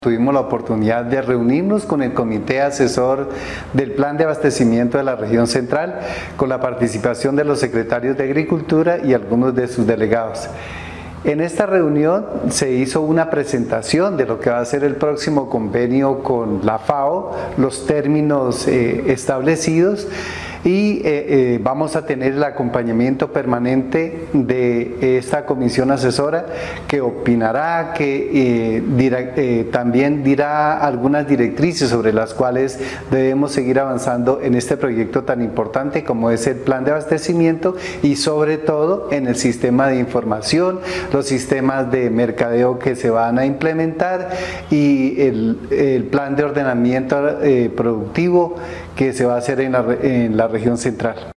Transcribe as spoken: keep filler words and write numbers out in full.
Tuvimos la oportunidad de reunirnos con el Comité Asesor del Plan de Abastecimiento de la Región Central, con la participación de los secretarios de Agricultura y algunos de sus delegados. En esta reunión se hizo una presentación de lo que va a ser el próximo convenio con la FAO, los términos eh, establecidos, y eh, eh, vamos a tener el acompañamiento permanente de esta comisión asesora que opinará, que eh, dirá, eh, también dirá algunas directrices sobre las cuales debemos seguir avanzando en este proyecto tan importante como es el plan de abastecimiento y sobre todo en el sistema de información, los sistemas de mercadeo que se van a implementar y el, el plan de ordenamiento eh, productivo que se va a hacer en la, en la región central.